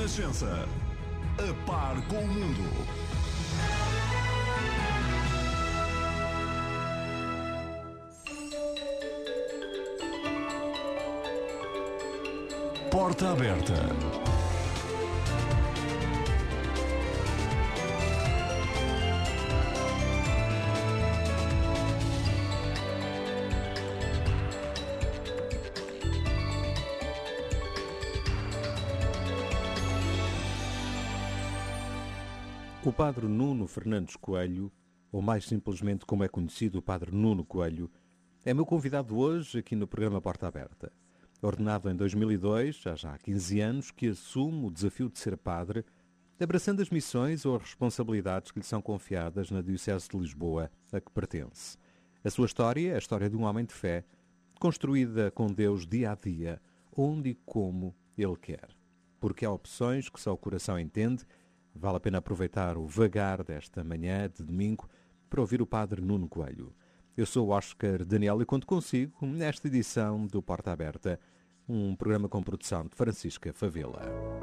Renascença. A par com o mundo. Porta aberta. O padre Nuno Fernandes Coelho, ou mais simplesmente como é conhecido o padre Nuno Coelho, é meu convidado hoje aqui no programa Porta Aberta. Ordenado em 2002, já há 15 anos, que assume o desafio de ser padre, abraçando as missões ou as responsabilidades que lhe são confiadas na Diocese de Lisboa, a que pertence. A sua história é a história de um homem de fé, construída com Deus dia a dia, onde e como Ele quer. Porque há opções que só o coração entende. Vale a pena aproveitar o vagar desta manhã de domingo para ouvir o padre Nuno Coelho. Eu sou o Oscar Daniel e conto consigo nesta edição do Porta Aberta, um programa com produção de Francisca Favela.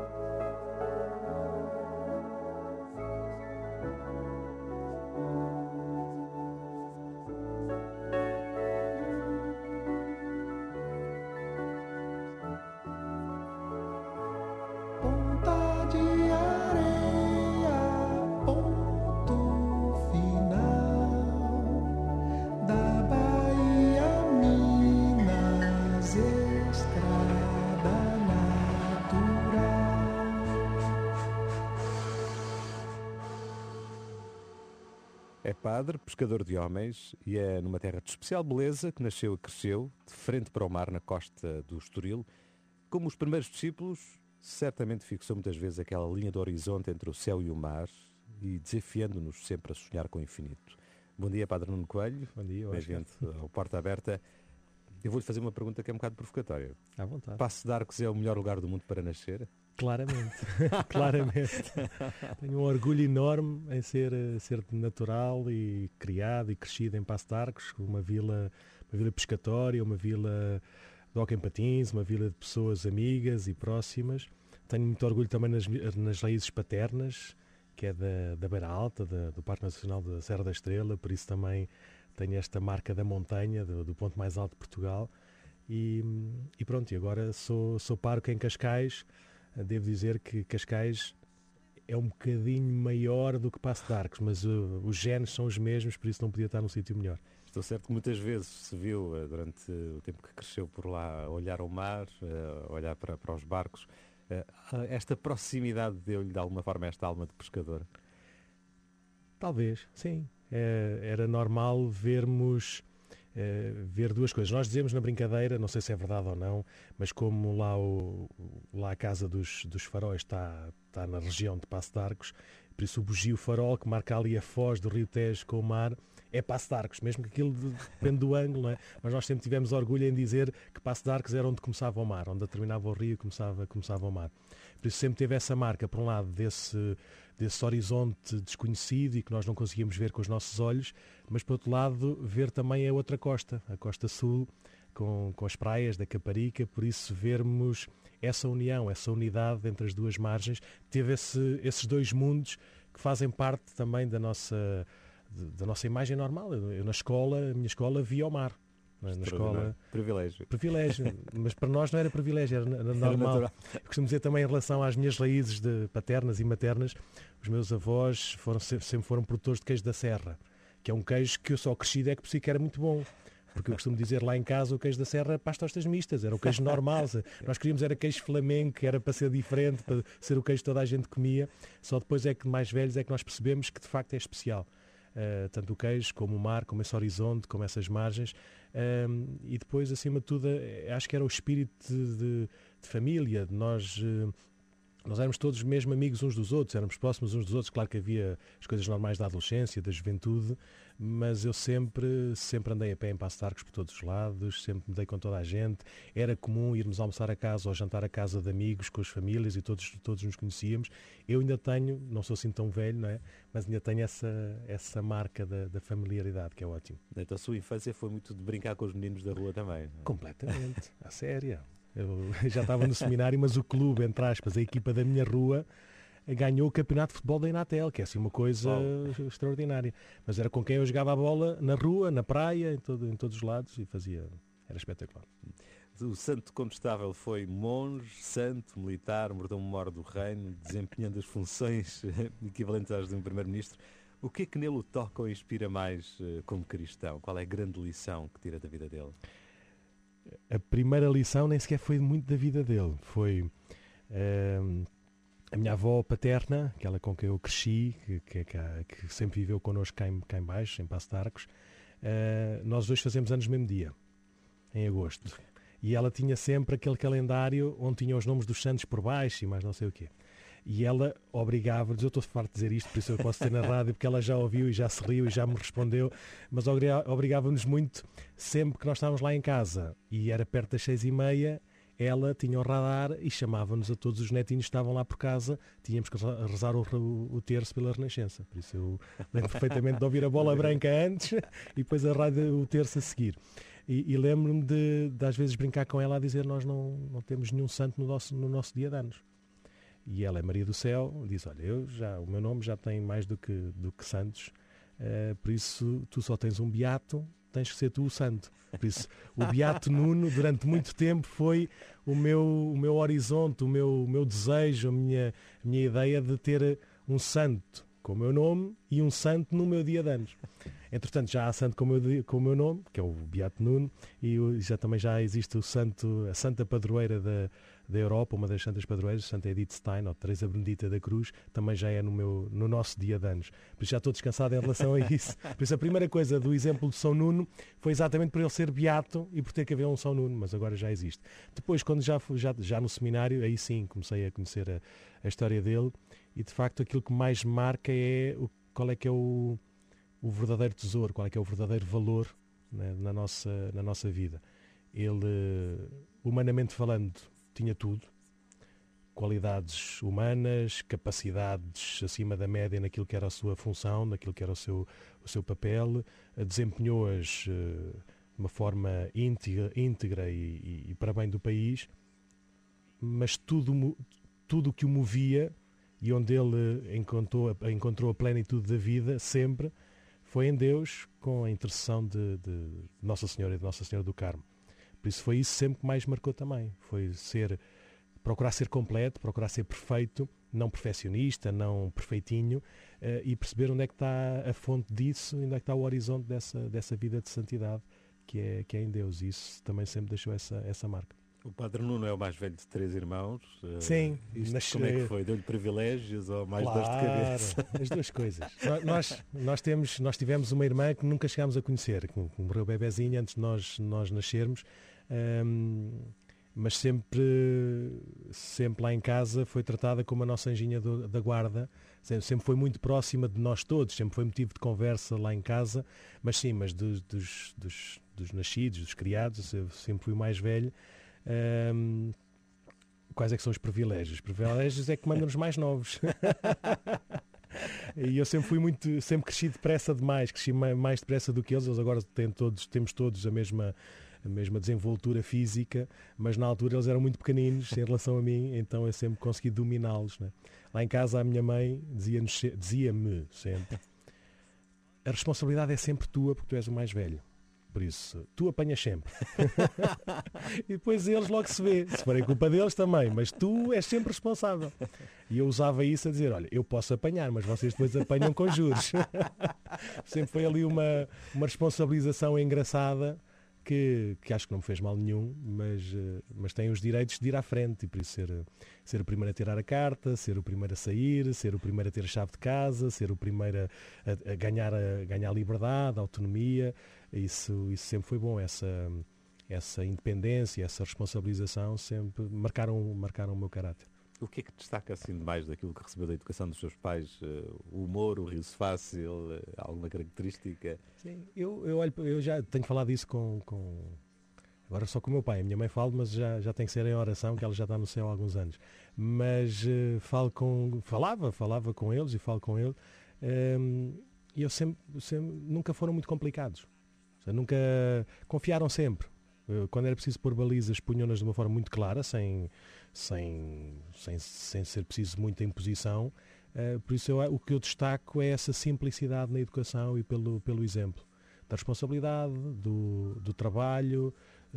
É padre, pescador de homens, e é numa terra de especial beleza que nasceu e cresceu, de frente para o mar, na costa do Estoril. Como os primeiros discípulos, certamente fixou muitas vezes aquela linha do horizonte entre o céu e o mar e desafiando-nos sempre a sonhar com o infinito. Bom dia, padre Nuno Coelho. Bom dia, bem-vindo ao Porta Aberta. Eu vou-lhe fazer uma pergunta que é um bocado provocatória. À vontade. Paços de Arcos é o melhor lugar do mundo para nascer? Claramente, claramente. Tenho um orgulho enorme em ser natural e criado e crescido em Paços de Arcos, uma vila pescatória, uma vila de hóquei em patins, uma vila de pessoas amigas e próximas. Tenho muito orgulho também nas raízes paternas, que é da Beira Alta, do Parque Nacional da Serra da Estrela, por isso também tenho esta marca da montanha, do ponto mais alto de Portugal. E pronto, e agora sou pároco em Cascais. Devo dizer que Cascais é um bocadinho maior do que Paços de Arcos, mas os genes são os mesmos, por isso não podia estar num sítio melhor. Estou certo que muitas vezes se viu, durante o tempo que cresceu por lá, olhar ao mar, olhar para os barcos. Esta proximidade deu-lhe de alguma forma esta alma de pescador? Talvez, sim. Era normal ver duas coisas. Nós dizemos na brincadeira, não sei se é verdade ou não, mas como lá a casa dos faróis está na região de Paços de Arcos, por isso o bugio farol que marca ali a foz do Rio Tejo com o mar é Paços de Arcos, mesmo que aquilo depende do ângulo, não é? Mas nós sempre tivemos orgulho em dizer que Paços de Arcos era onde começava o mar, onde terminava o rio e começava o mar. Por isso sempre teve essa marca, por um lado, desse horizonte desconhecido e que nós não conseguíamos ver com os nossos olhos, mas por outro lado ver também a outra costa, a costa sul, com as praias da Caparica, por isso vermos essa união, essa unidade entre as duas margens, teve esses dois mundos que fazem parte também da nossa imagem normal. Eu na escola, a minha escola via o mar. Na escola, privilégio, mas para nós não era privilégio, era normal. Eu costumo dizer também em relação às minhas raízes paternas e maternas, os meus avós sempre foram produtores de queijo da Serra, que é um queijo que eu só crescido é que percebi que era muito bom. Porque eu costumo dizer lá em casa o queijo da Serra para as tostas mistas, era o queijo normal. Nós queríamos era queijo flamengo, que era para ser diferente, para ser o queijo que toda a gente comia. Só depois é que mais velhos é que nós percebemos que de facto é especial. Tanto o queijo, como o mar, como esse horizonte, como essas margens. E depois, acima de tudo, acho que era o espírito de família, de nós éramos todos mesmo amigos uns dos outros, éramos próximos uns dos outros. Claro que havia as coisas normais da adolescência, da juventude, mas eu sempre andei a pé em Paços de Arcos por todos os lados, sempre me dei com toda a gente. Era comum irmos almoçar a casa ou jantar a casa de amigos com as famílias e todos nos conhecíamos. Eu ainda tenho, não sou assim tão velho, não é? Mas ainda tenho essa marca da familiaridade, que é ótimo. Então a sua infância foi muito de brincar com os meninos da rua também, não é? Completamente, a sério. Eu já estava no seminário, mas o clube, entre aspas, a equipa da minha rua, ganhou o campeonato de futebol da Inatel, que é assim uma coisa extraordinária. Mas era com quem eu jogava a bola na rua, na praia, em todos os lados, e era espetacular. O santo contestável foi monge, santo, militar, mordomo-mor do reino, desempenhando as funções equivalentes às de um primeiro-ministro. O que é que nele o toca ou inspira mais como cristão? Qual é a grande lição que tira da vida dele? A primeira lição nem sequer foi muito da vida dele. Foi a minha avó paterna, aquela com quem eu cresci, que sempre viveu connosco cá em baixo, em Passo de Arcos. Nós dois fazemos anos no mesmo dia, em agosto. E ela tinha sempre aquele calendário onde tinha os nomes dos santos por baixo e mais não sei o quê. E ela obrigava-nos, eu estou farto de dizer isto, por isso eu posso ter na rádio, porque ela já ouviu e já se riu e já me respondeu, mas obrigava-nos muito, sempre que nós estávamos lá em casa, e era perto das 6h30, ela tinha o radar e chamava-nos a todos os netinhos que estavam lá por casa, tínhamos que rezar o terço pela Renascença. Por isso eu lembro perfeitamente de ouvir a bola branca antes e depois a rádio o terço a seguir. E lembro-me de às vezes brincar com ela a dizer: nós não temos nenhum santo no nosso dia de anos. E ela é Maria do Céu, diz: olha, o meu nome já tem mais do que santos, por isso tu só tens um beato, tens que ser tu o santo. Por isso o beato Nuno durante muito tempo foi o meu horizonte, o meu desejo, a minha ideia de ter um santo com o meu nome e um santo no meu dia de anos. Entretanto, já há santo com o meu nome, que é o Beato Nuno, e também já existe a Santa Padroeira da Europa, uma das santas padroeiras, Santa Edith Stein, ou Teresa Benedita da Cruz, também já é no nosso dia de anos. Por isso já estou descansado em relação a isso. Por isso a primeira coisa do exemplo de São Nuno foi exatamente por ele ser beato e por ter que haver um São Nuno, mas agora já existe. Depois, quando já no seminário, aí sim comecei a conhecer a história dele, e de facto aquilo que mais marca é qual é que é o verdadeiro tesouro, qual é que é o verdadeiro valor, né, na nossa vida. Ele, humanamente falando, tinha tudo: qualidades humanas, capacidades acima da média naquilo que era a sua função, naquilo que era o seu papel, desempenhou-as de uma forma íntegra e para bem do país, mas tudo o que o movia e onde ele encontrou a plenitude da vida sempre foi em Deus, com a intercessão de Nossa Senhora e de Nossa Senhora do Carmo. Por isso foi isso sempre que mais marcou também. Foi procurar ser completo, procurar ser perfeito, não perfeccionista, não perfeitinho, e perceber onde é que está a fonte disso, onde é que está o horizonte dessa vida de santidade que é em Deus. E isso também sempre deixou essa marca. O Padre Nuno é o mais velho de 3 irmãos. Sim. Como é que foi? Deu-lhe privilégios ou mais dores de cabeça? As duas coisas. Nós tivemos uma irmã que nunca chegámos a conhecer, que morreu bebezinha antes de nós nascermos, mas sempre lá em casa foi tratada como a nossa anjinha da guarda. Sempre foi muito próxima de nós todos, sempre foi motivo de conversa lá em casa, mas dos nascidos, dos criados, eu sempre fui o mais velho. Quais é que são os privilégios? Os privilégios é que mandam os mais novos. E eu sempre cresci depressa demais, cresci mais depressa do que eles agora temos todos a mesma desenvoltura física, mas na altura eles eram muito pequeninos em relação a mim, então eu sempre consegui dominá-los, né? Lá em casa a minha mãe dizia-me sempre: a responsabilidade é sempre tua, porque tu és o mais velho. Por isso, tu apanhas sempre. E depois eles logo se vê. Se forem culpa deles também, mas tu és sempre responsável. E eu usava isso a dizer: olha, eu posso apanhar, mas vocês depois apanham com juros. Sempre foi ali uma responsabilização engraçada que acho que não me fez mal nenhum, mas tem os direitos de ir à frente, e por isso ser o primeiro a tirar a carta, ser o primeiro a sair, ser o primeiro a ter a chave de casa, ser o primeiro a ganhar liberdade, autonomia. Isso sempre foi bom, essa independência, essa responsabilização sempre marcaram o meu caráter. O que é que destaca assim demais daquilo que recebeu da educação dos seus pais? O humor, o riso fácil, alguma característica? Sim, eu já tenho falado isso agora só com o meu pai. A minha mãe fala, mas já tem que ser em oração, que ela já está no céu há alguns anos. Mas falava com eles e falo com ele. E eu sempre nunca foram muito complicados. Nunca confiaram sempre. Quando era preciso pôr balizas, punham-nas de uma forma muito clara, sem ser preciso muita imposição. Por isso o que eu destaco é essa simplicidade na educação e pelo exemplo. Da responsabilidade, do trabalho,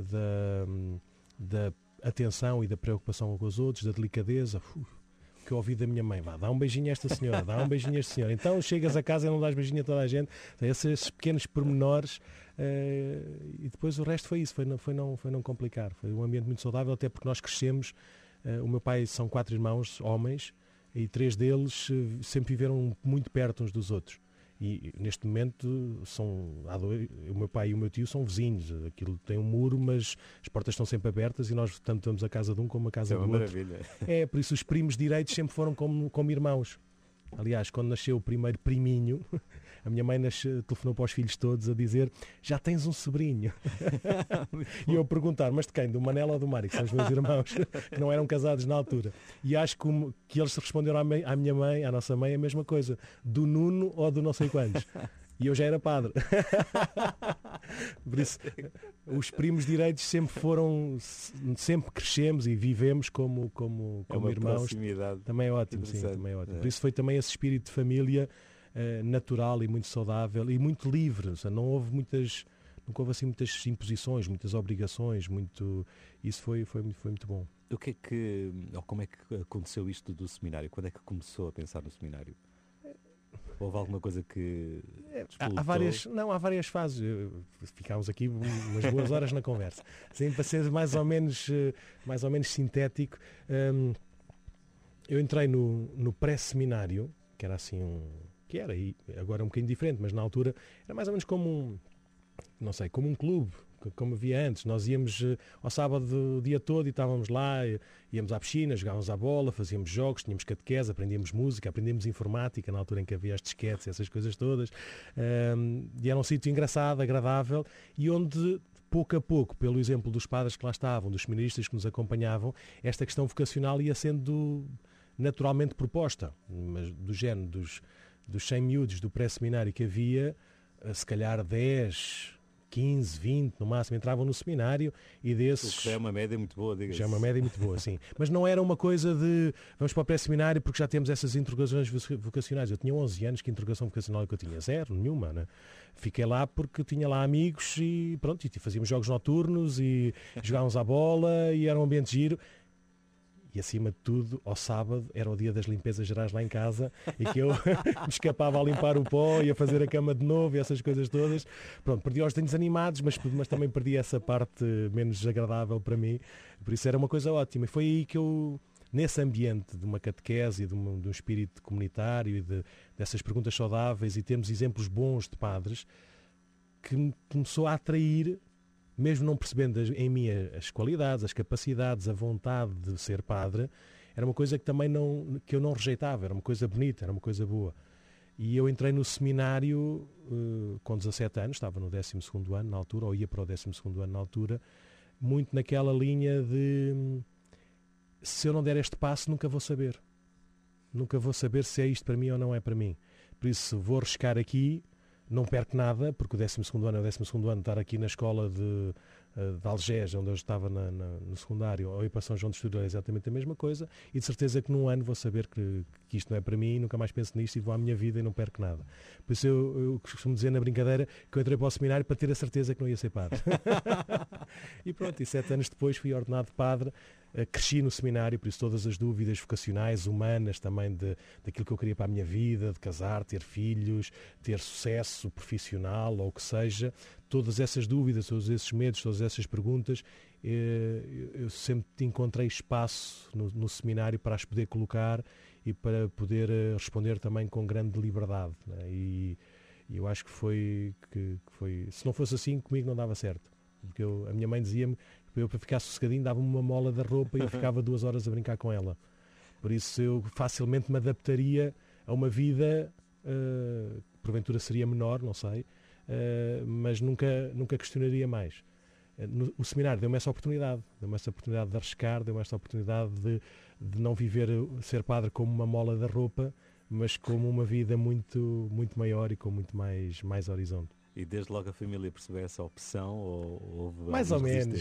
da atenção e da preocupação com os outros, da delicadeza. Que eu ouvi da minha mãe, dá um beijinho a esta senhora, dá um beijinho a esta senhora. Então chegas a casa e não dás beijinho a toda a gente. Esses pequenos pormenores, e depois o resto foi isso, foi não complicar. Foi um ambiente muito saudável, até porque nós crescemos. O meu pai são 4 irmãos, homens, e 3 deles sempre viveram muito perto uns dos outros. E neste momento o meu pai e o meu tio são vizinhos. Aquilo tem um muro, mas as portas estão sempre abertas e nós tanto estamos a casa de um como a casa do outro. Maravilha. Por isso os primos direitos sempre foram como irmãos. Aliás, quando nasceu o primeiro priminho, a minha mãe telefonou para os filhos todos a dizer: já tens um sobrinho. E eu a perguntar: mas de quem? Do Manela ou do Mário? Que são os meus irmãos, que não eram casados na altura. E acho que eles responderam à minha mãe, à nossa mãe, a mesma coisa: do Nuno ou do não sei quantos. E eu já era padre. Por isso, os primos direitos sempre crescemos e vivemos como irmãos. Proximidade. Também é ótimo, sim, também é ótimo. Por isso foi também esse espírito de família natural e muito saudável e muito livre. Ou seja, nunca houve assim muitas imposições, muitas obrigações, isso foi muito bom. Como é que aconteceu isto do seminário? Quando é que começou a pensar no seminário? Houve alguma coisa que há várias fases. Ficámos aqui umas boas horas na conversa. Sim, para ser mais ou menos sintético, eu entrei no pré-seminário, que era assim que era, e agora é um bocadinho diferente, mas na altura era mais ou menos como um clube, como havia antes. Nós íamos ao sábado o dia todo e estávamos lá, íamos à piscina, jogávamos à bola, fazíamos jogos, tínhamos catequese, aprendíamos música, aprendíamos informática, na altura em que havia as disquetes, essas coisas todas. E era um sítio engraçado, agradável, e onde pouco a pouco, pelo exemplo dos padres que lá estavam, dos seminaristas que nos acompanhavam, esta questão vocacional ia sendo naturalmente proposta, mas do género dos 100 miúdos do pré-seminário que havia, se calhar 10... 15, 20 no máximo entravam no seminário, e desses... O que já é uma média muito boa, diga-se. Já é uma média muito boa, sim. Mas não era uma coisa de vamos para o pré-seminário porque já temos essas interrogações vocacionais. Eu tinha 11 anos, que interrogação vocacional que eu tinha? Zero, nenhuma, né? Fiquei lá porque tinha lá amigos e pronto, e fazíamos jogos noturnos e jogávamos à bola e era um ambiente giro. E acima de tudo, ao sábado, era o dia das limpezas gerais lá em casa, e que eu me escapava a limpar o pó e a fazer a cama de novo e essas coisas todas. Pronto, perdi os desenhos animados, mas também perdi essa parte menos agradável para mim. Por isso era uma coisa ótima. E foi aí que eu, nesse ambiente de uma catequese, de um espírito comunitário e dessas perguntas saudáveis e termos exemplos bons de padres, que me começou a atrair, mesmo não percebendo em mim as qualidades, as capacidades, a vontade de ser padre. Era uma coisa que eu não rejeitava, era uma coisa bonita, era uma coisa boa. E eu entrei no seminário com 17 anos, estava no 12º ano na altura, ou ia para o 12º ano na altura, muito naquela linha de se eu não der este passo nunca vou saber. Nunca vou saber se é isto para mim ou não é para mim. Por isso vou arriscar aqui. Não perco nada, porque o 12º ano é o 12º ano, estar aqui na escola de Algés, onde eu estava no secundário, ou ir para São João de Estoril, é exatamente a mesma coisa, e de certeza que num ano vou saber que isto não é para mim, nunca mais penso nisto e vou à minha vida e não perco nada. Por isso eu costumo dizer na brincadeira que eu entrei para o seminário para ter a certeza que não ia ser padre. E pronto, e 7 anos depois fui ordenado padre. Cresci no seminário, por isso todas as dúvidas vocacionais, humanas, também daquilo que eu queria para a minha vida, de casar, ter filhos, ter sucesso profissional ou o que seja, todas essas dúvidas, todos esses medos, todas essas perguntas, eu sempre encontrei espaço no seminário para as poder colocar e para poder responder também com grande liberdade, né? E eu acho que foi, se não fosse assim, comigo não dava certo. Porque a minha mãe dizia-me, eu para ficar sossegadinho dava-me uma mola da roupa e eu ficava 2 horas a brincar com ela. Por isso eu facilmente me adaptaria a uma vida, porventura seria menor, não sei, mas nunca questionaria mais. O seminário deu-me essa oportunidade de arriscar, deu-me essa oportunidade de não viver ser padre como uma mola da roupa, mas como uma vida muito, muito maior e com muito mais horizonte. E desde logo a família percebeu essa opção ou houve mais ou menos.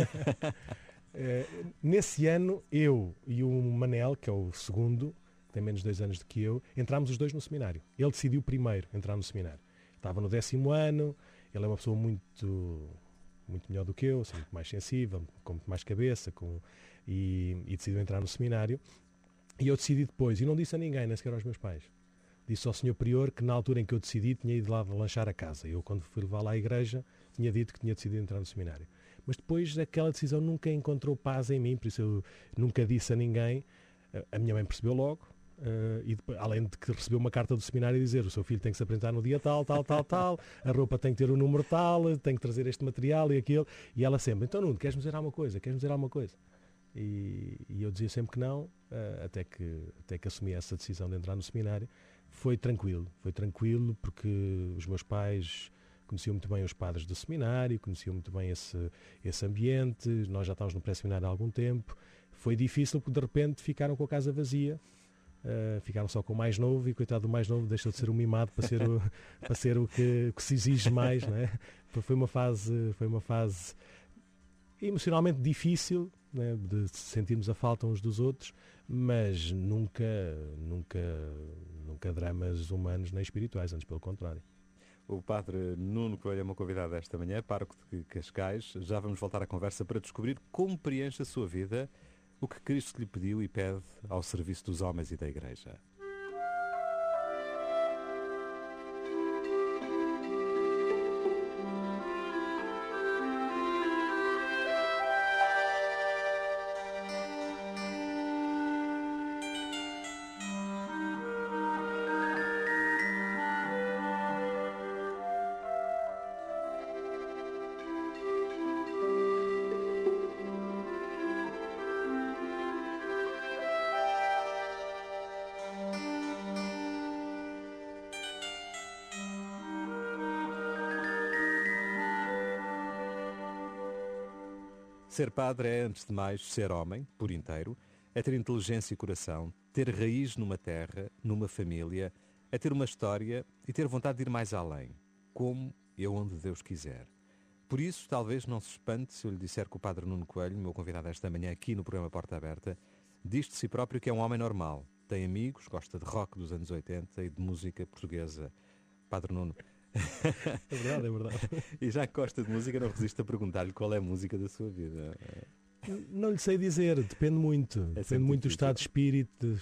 Nesse ano, eu e o Manel, que é o segundo, que tem menos de 2 anos do que eu, entrámos os dois no seminário. Ele decidiu primeiro entrar no seminário. Estava no 10º ano, ele é uma pessoa muito melhor do que eu, assim, muito mais sensível, com muito mais cabeça, e decidiu entrar no seminário. E eu decidi depois, e não disse a ninguém, nem sequer aos meus pais. Disse ao senhor prior que na altura em que eu decidi tinha ido lá lanchar a casa. Eu, quando fui levar lá à igreja, tinha dito que tinha decidido entrar no seminário. Mas depois aquela decisão nunca encontrou paz em mim, por isso eu nunca disse a ninguém. A minha mãe percebeu logo, e depois, além de que recebeu uma carta do seminário a dizer: o seu filho tem que se apresentar no dia tal, a roupa tem que ter o número tal, tem que trazer este material e aquilo. E ela sempre: então Nuno, queres-me dizer alguma coisa? E eu dizia sempre que não, até que assumi essa decisão de entrar no seminário. Foi tranquilo porque os meus pais conheciam muito bem os padres do seminário, conheciam muito bem esse ambiente, nós já estávamos no pré-seminário há algum tempo. Foi difícil porque de repente ficaram com a casa vazia, ficaram só com o mais novo, e coitado do mais novo deixou de ser um mimado para ser o que se exige mais, não é? Foi uma fase emocionalmente difícil, né, de sentirmos a falta uns dos outros, mas nunca dramas humanos nem espirituais, antes pelo contrário. O padre Nuno Coelho é uma convidada esta manhã, pároco de Cascais. Já vamos voltar à conversa para descobrir como preenche a sua vida, o que Cristo lhe pediu e pede ao serviço dos homens e da Igreja. Ser padre é, antes de mais, ser homem, por inteiro, é ter inteligência e coração, ter raiz numa terra, numa família, é ter uma história e ter vontade de ir mais além, como e onde Deus quiser. Por isso, talvez não se espante se eu lhe disser que o padre Nuno Coelho, meu convidado esta manhã aqui no programa Porta Aberta, diz de si próprio que é um homem normal, tem amigos, gosta de rock dos anos 80 e de música portuguesa. Padre Nuno... É verdade. E já que gosta de música, não resisto a perguntar-lhe qual é a música da sua vida. Não lhe sei dizer, depende muito. Depende muito do estado de espírito,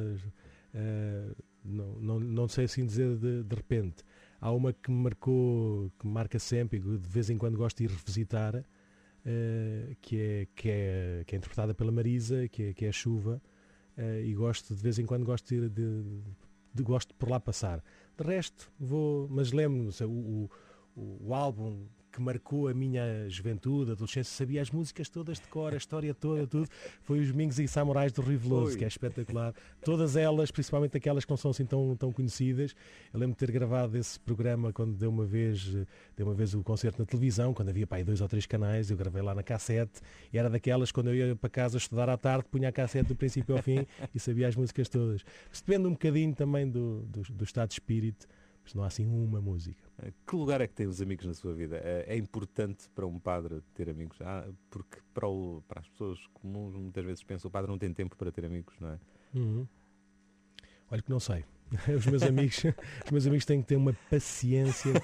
não sei assim dizer de repente. Há uma que me marca sempre, e de vez em quando gosto de ir revisitar, que é interpretada pela Marisa, que é a Chuva, e de vez em quando gosto gosto de por lá passar. De resto, mas lembro-me, o álbum que marcou a minha juventude, adolescência, sabia as músicas todas de cor, a história toda, tudo, foi os Mingos e Samurais do Rio Veloso, que é espetacular. Todas elas, principalmente aquelas que não são assim tão conhecidas. Eu lembro de ter gravado esse programa quando deu uma vez o concerto na televisão, quando havia 2 ou 3 canais, eu gravei lá na cassete, e era daquelas, quando eu ia para casa estudar à tarde, punha a cassete do princípio ao fim e sabia as músicas todas. Isso depende um bocadinho também do estado de espírito, mas não há assim uma música. Que lugar é que tem os amigos na sua vida? É importante para um padre ter amigos? Porque para as pessoas comuns muitas vezes pensam que o padre não tem tempo para ter amigos, não é? Uhum. Olha que não sei. Os meus amigos têm que ter uma paciência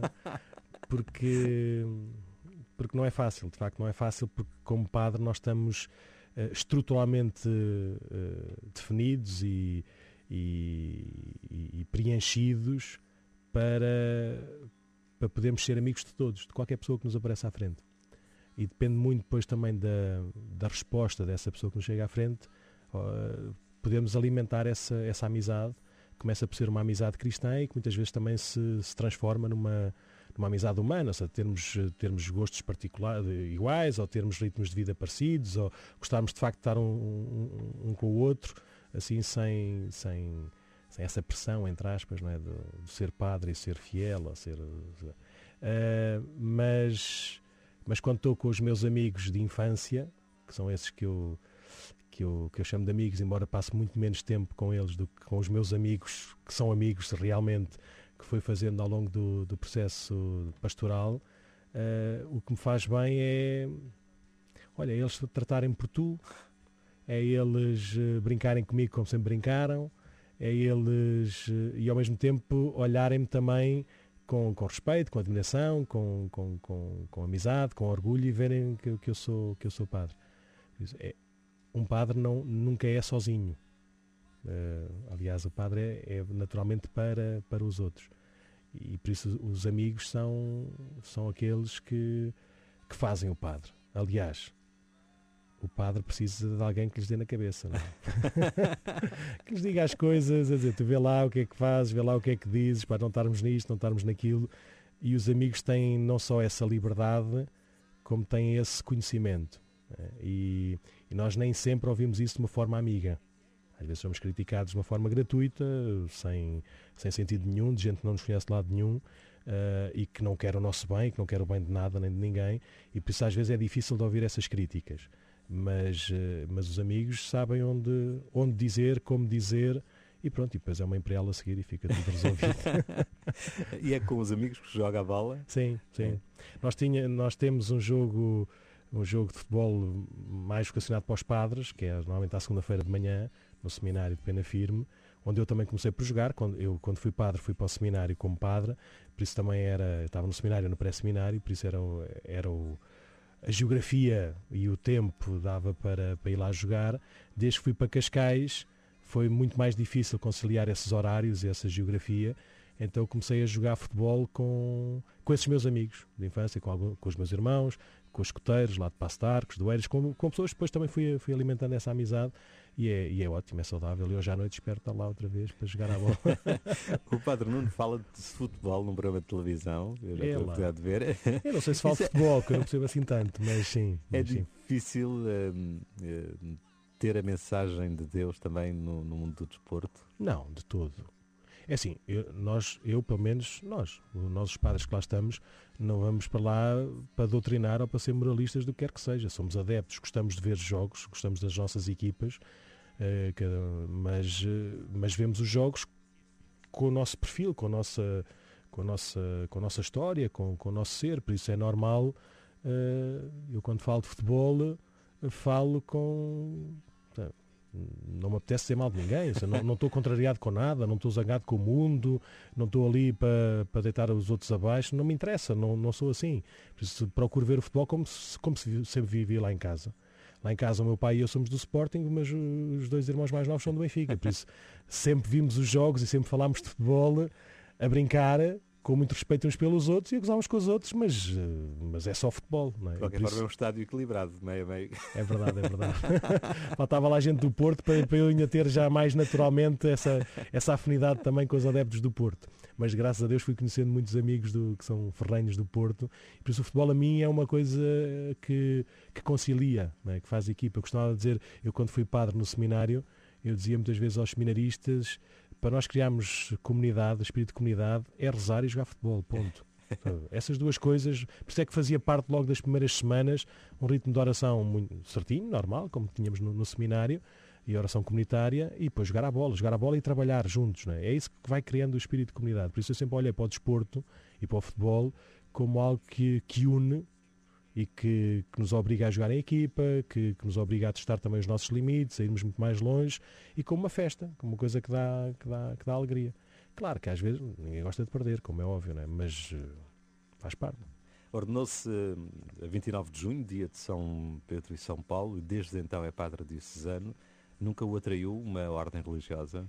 porque não é fácil, de facto não é fácil, porque como padre nós estamos estruturalmente definidos e preenchidos para podermos ser amigos de todos, de qualquer pessoa que nos apareça à frente. E depende muito depois também da resposta dessa pessoa que nos chega à frente. Podemos alimentar essa amizade, começa por ser uma amizade cristã e que muitas vezes também se transforma numa amizade humana, ou seja, termos gostos particulares iguais, ou termos ritmos de vida parecidos, ou gostarmos de facto de estar um com o outro, assim sem essa pressão, entre aspas, não é? de ser padre e ser fiel, mas quando estou com os meus amigos de infância, que são esses que eu chamo de amigos, embora passe muito menos tempo com eles do que com os meus amigos, que são amigos realmente, foi fazendo ao longo do processo pastoral, o que me faz bem é, olha, eles tratarem por tu, é eles brincarem comigo como sempre brincaram, é eles, e ao mesmo tempo olharem-me também com respeito, com admiração, com amizade, com orgulho, e verem que eu sou padre. Um padre nunca é sozinho. Aliás, o padre é naturalmente para os outros. E por isso os amigos são aqueles que fazem o padre. Aliás, o padre precisa de alguém que lhes dê na cabeça, não é? Que lhes diga as coisas, a dizer, tu vê lá o que é que fazes, vê lá o que é que dizes, para não estarmos nisto, não estarmos naquilo. E os amigos têm não só essa liberdade, como têm esse conhecimento. E nós nem sempre ouvimos isso de uma forma amiga. Às vezes somos criticados de uma forma gratuita, sem sentido nenhum, de gente que não nos conhece de lado nenhum, e que não quer o nosso bem, que não quer o bem de nada nem de ninguém, e por isso às vezes é difícil de ouvir essas críticas. Mas os amigos sabem onde dizer, como dizer, e pronto, e depois é uma imperial a seguir e fica tudo resolvido. E é com os amigos que joga a bola? Sim. Nós temos um jogo de futebol mais vocacionado para os padres, que é normalmente à segunda-feira de manhã, no seminário de Pena Firme, onde eu também comecei por jogar. Quando fui padre, fui para o seminário como padre, por isso também estava no seminário, no pré-seminário, por isso a geografia e o tempo dava para ir lá jogar. Desde que fui para Cascais, foi muito mais difícil conciliar esses horários e essa geografia, então comecei a jogar futebol com esses meus amigos de infância, com os meus irmãos, com os escoteiros lá de Passo de Arcos, do Eiras, com pessoas que depois também fui alimentando essa amizade, e é ótimo, é saudável, e hoje à noite espero estar lá outra vez para jogar à bola. O Padre Nuno fala de futebol num programa de televisão, eu já estou a cuidar de ver. Eu não sei se falo de futebol, que eu não percebo assim tanto, mas sim. Difícil ter a mensagem de Deus também no mundo do desporto? Não, de todo. É assim, eu pelo menos, nós os padres que lá estamos, não vamos para lá para doutrinar ou para ser moralistas do que quer que seja. Somos adeptos, gostamos de ver jogos, gostamos das nossas equipas, mas vemos os jogos com o nosso perfil, com a nossa história, com o nosso ser. Por isso é normal, eu quando falo de futebol, falo com... Não me apetece ser mal de ninguém, não estou contrariado com nada, não estou zangado com o mundo, não estou ali para deitar os outros abaixo, não me interessa, não sou assim. Por isso procuro ver o futebol como se sempre vivi lá em casa. Lá em casa o meu pai e eu somos do Sporting, mas os dois irmãos mais novos são do Benfica, por isso sempre vimos os jogos e sempre falámos de futebol a brincar, com muito respeito uns pelos outros, e gozávamos com os outros, mas é só futebol, não é? De qualquer forma é um estádio equilibrado, meio a meio. É verdade. Faltava lá gente do Porto para eu ainda ter já mais naturalmente essa afinidade também com os adeptos do Porto. Mas graças a Deus fui conhecendo muitos amigos que são ferrenhos do Porto, e por isso o futebol a mim é uma coisa que concilia, não é? Que faz equipa. Eu costumava dizer, eu quando fui padre no seminário, eu dizia muitas vezes aos seminaristas, para nós criarmos comunidade, espírito de comunidade, é rezar e jogar futebol, ponto. Essas duas coisas, por isso é que fazia parte logo das primeiras semanas um ritmo de oração muito certinho, normal, como tínhamos no seminário, e oração comunitária, e depois jogar a bola e trabalhar juntos, não é? É isso que vai criando o espírito de comunidade. Por isso eu sempre olhei para o desporto e para o futebol como algo que une e que nos obriga a jogar em equipa, que nos obriga a testar também os nossos limites, a irmos muito mais longe, e como uma festa, como uma coisa que dá alegria. Claro que às vezes ninguém gosta de perder, como é óbvio, não é? Mas faz parte. Ordenou-se a 29 de junho, dia de São Pedro e São Paulo, e desde então é padre diocesano. Nunca o atraiu uma ordem religiosa?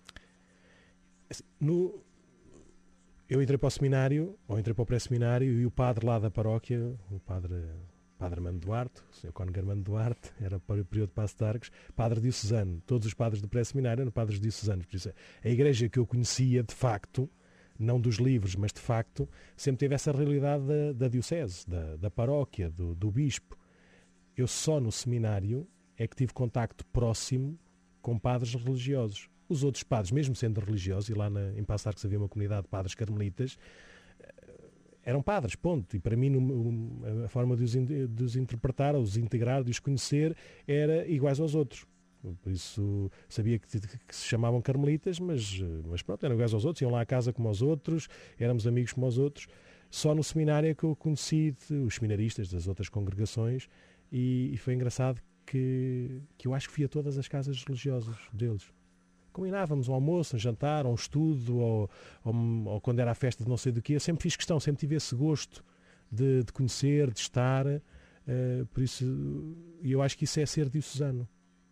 Eu entrei para o seminário, ou entrei para o pré-seminário, e o padre lá da paróquia, o padre Armando Duarte, o Sr. Cónigo Armando Duarte, era para o período de Passo de Arcos, padre diocesano. Todos os padres do pré-seminário eram padres diocesanos. Por isso, a igreja que eu conhecia, de facto, não dos livros, mas de facto, sempre teve essa realidade da diocese, da paróquia, do bispo. Eu só no seminário é que tive contacto próximo com padres religiosos. Os outros padres, mesmo sendo religiosos, e lá em Passo de Arcos havia uma comunidade de padres carmelitas, eram padres, ponto. E para mim a forma de os interpretar, de os integrar, de os conhecer, era iguais aos outros. Por isso sabia que se chamavam carmelitas, mas pronto, eram iguais aos outros, iam lá à casa como aos outros, éramos amigos como aos outros. Só no seminário é que eu conheci os seminaristas das outras congregações e foi engraçado que eu acho que fui a todas as casas religiosas deles. Combinávamos um almoço, um jantar, um estudo, ou quando era a festa de não sei do que, eu sempre fiz questão, sempre tive esse gosto de conhecer, de estar, por isso eu acho que isso é ser diocesano.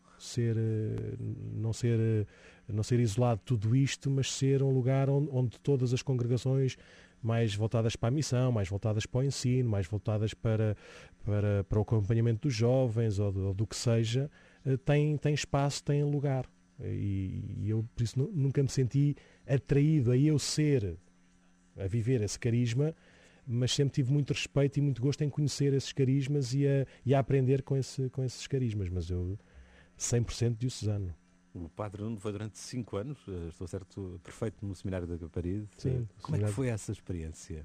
Não ser isolado de tudo isto, mas ser um lugar onde todas as congregações mais voltadas para a missão, mais voltadas para o ensino, mais voltadas para o acompanhamento dos jovens ou do que seja, tem espaço, tem lugar. E eu, por isso, nunca me senti atraído a viver esse carisma, mas sempre tive muito respeito e muito gosto em conhecer esses carismas e a aprender com esses carismas. Mas eu 100% diocesano. O Padre Nuno foi durante 5 anos, estou certo, perfeito no Seminário da Gaparide. Sim. Como é que foi essa experiência?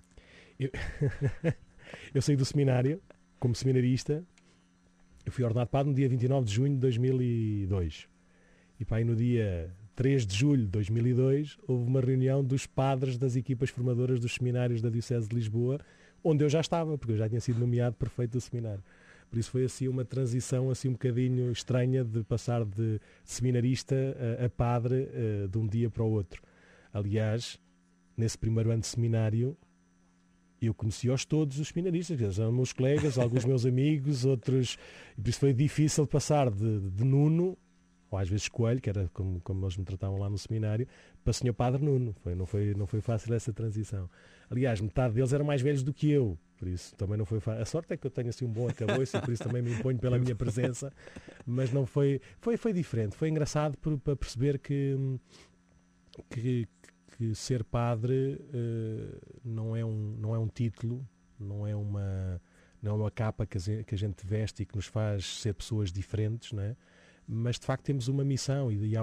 Eu saí do seminário como seminarista. Eu fui ordenado padre no dia 29 de junho de 2002. E para aí no dia 3 de julho de 2002 houve uma reunião dos padres das equipas formadoras dos seminários da Diocese de Lisboa, onde eu já estava, porque eu já tinha sido nomeado prefeito do seminário. Por isso foi assim uma transição assim um bocadinho estranha de passar de seminarista a padre de um dia para o outro. Aliás, nesse primeiro ano de seminário, eu conheci-os todos os seminaristas, eles eram meus colegas, alguns meus amigos, outros... E por isso foi difícil passar de Nuno, ou às vezes Coelho, que era como eles me tratavam lá no seminário, para o Sr. Padre Nuno. Não foi fácil essa transição. Aliás, metade deles eram mais velhos do que eu, por isso também não foi fácil. A sorte é que eu tenho assim um bom arcabouço e por isso também me imponho pela minha presença, mas não foi diferente. Foi engraçado para perceber que ser padre não é um título, não é uma capa que a gente veste e que nos faz ser pessoas diferentes, não é? Mas de facto temos uma missão e há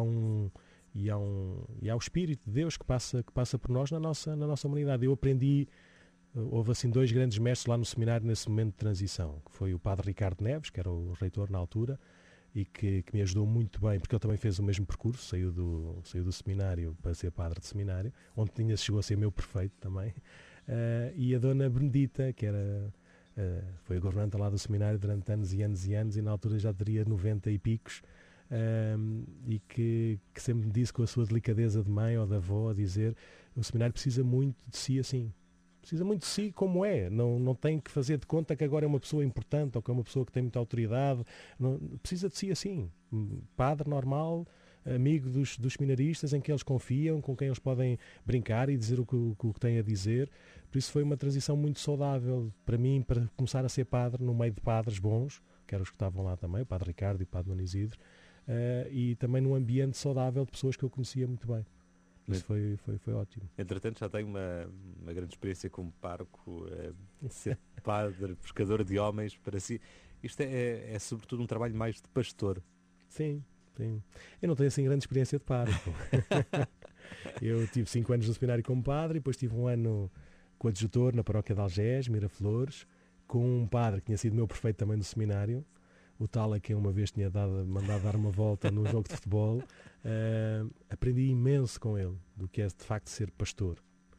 o Espírito de Deus que passa por nós na nossa humanidade. Eu aprendi, houve assim 2 grandes mestres lá no seminário nesse momento de transição, que foi o Padre Ricardo Neves, que era o reitor na altura, e que me ajudou muito bem, porque ele também fez o mesmo percurso, saiu do seminário para ser padre de seminário, onde chegou a ser meu prefeito também, e a Dona Benedita, que foi a governanta lá do seminário durante anos e anos e anos, e na altura já teria 90 e picos, e que sempre me disse com a sua delicadeza de mãe ou de avó a dizer: o seminário precisa muito de si assim. Precisa muito de si como é, não tem que fazer de conta que agora é uma pessoa importante ou que é uma pessoa que tem muita autoridade, não, precisa de si assim, padre normal, amigo dos seminaristas, em que eles confiam, com quem eles podem brincar e dizer o que têm a dizer. Por isso foi uma transição muito saudável para mim, para começar a ser padre no meio de padres bons, que eram os que estavam lá também, o Padre Ricardo e o Padre Dom Isidro, e também num ambiente saudável de pessoas que eu conhecia muito bem. Isso foi ótimo. Entretanto, já tenho uma grande experiência como pároco, ser padre, pescador de homens, para si. Isto é sobretudo um trabalho mais de pastor. Sim. Eu não tenho assim grande experiência de pároco. Eu tive 5 anos no seminário como padre, e depois tive um ano coadjutor na paróquia de Algés, Miraflores, com um padre que tinha sido meu prefeito também do seminário, o tal a quem uma vez tinha mandado dar uma volta num jogo de futebol. Aprendi imenso com ele do que é de facto ser pastor.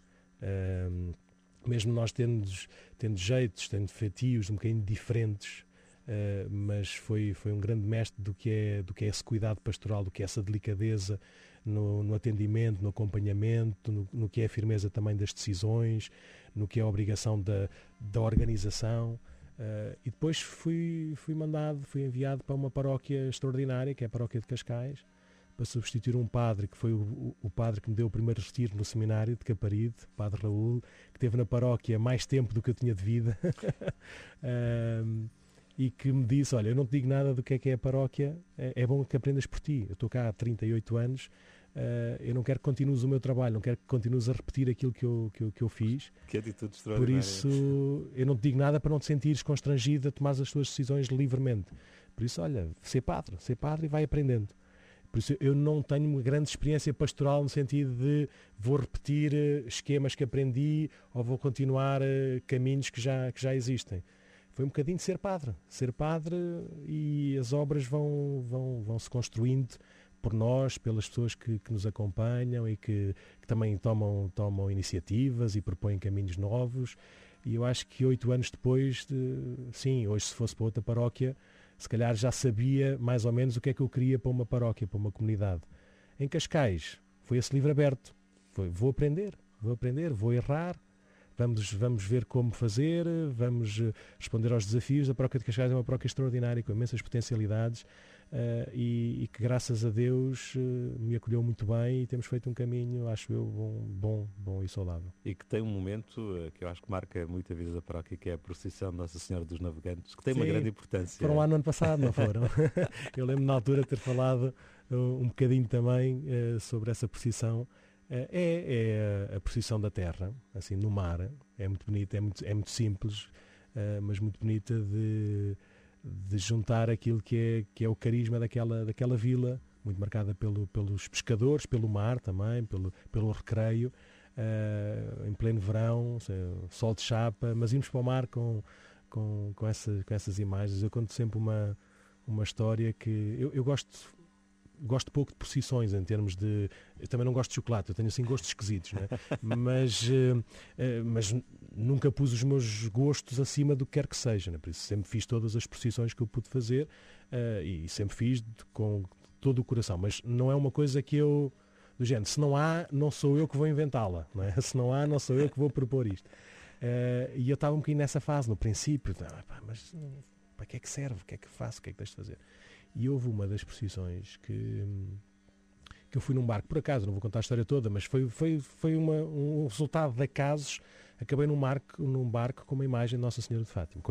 Mesmo nós tendo jeitos, tendo feitios um bocadinho diferentes, mas foi um grande mestre do que é esse cuidado pastoral, do que é essa delicadeza no atendimento, no acompanhamento, no que é a firmeza também das decisões, no que é a obrigação da organização. E depois fui enviado para uma paróquia extraordinária, que é a paróquia de Cascais, para substituir um padre que foi o padre que me deu o primeiro retiro no seminário de Caparide, o Padre Raul, que esteve na paróquia mais tempo do que eu tinha de vida. E que me disse: olha, eu não te digo nada do que é a paróquia, é bom que aprendas por ti. Eu estou cá há 38 anos, eu não quero que continues o meu trabalho, não quero que continues a repetir aquilo que eu fiz. Que atitude extraordinária. Por isso, eu não te digo nada para não te sentires constrangido a tomar as tuas decisões livremente. Por isso, olha, ser padre e vai aprendendo. Por isso, eu não tenho uma grande experiência pastoral no sentido de vou repetir esquemas que aprendi ou vou continuar caminhos que já existem. foi um bocadinho de ser padre e as obras vão se construindo por nós, pelas pessoas que nos acompanham e que também tomam iniciativas e propõem caminhos novos. E eu acho que 8 anos depois, sim, hoje se fosse para outra paróquia, se calhar já sabia mais ou menos o que é que eu queria para uma paróquia, para uma comunidade. Em Cascais foi esse livro aberto. Vou aprender, vou errar, vamos ver como fazer, vamos responder aos desafios. A paróquia de Cascais é uma paróquia extraordinária, com imensas potencialidades, e que graças a Deus me acolheu muito bem e temos feito um caminho, acho eu, bom e saudável. E que tem um momento que eu acho que marca muito a vida da paróquia, que é a procissão de Nossa Senhora dos Navegantes, que tem uma grande importância. Foram lá no ano passado, não foram? Eu lembro na altura ter falado um bocadinho também sobre essa procissão. É a procissão da terra, assim, no mar. É muito bonita, é muito simples, mas muito bonita de juntar aquilo que é o carisma daquela vila, muito marcada pelos pescadores, pelo mar também, pelo recreio, em pleno verão, sol de chapa, mas irmos para o mar com essas imagens. Eu conto sempre uma história que eu gosto pouco de procissões em termos de... Eu também não gosto de chocolate, eu tenho assim gostos esquisitos, né? mas nunca pus os meus gostos acima do que quer que seja, né? Por isso sempre fiz todas as procissões que eu pude fazer, e sempre fiz com todo o coração, mas não é uma coisa que eu... Do género, se não há, não sou eu que vou inventá-la, não é? Se não há, não sou eu que vou propor isto. E eu estava um bocadinho nessa fase, no princípio, mas para que é que serve? O que é que faço? O que é que deixo de fazer? E houve uma das procissões que eu fui num barco, por acaso, não vou contar a história toda, mas foi um resultado de acasos. Acabei num barco com uma imagem de Nossa Senhora de Fátima,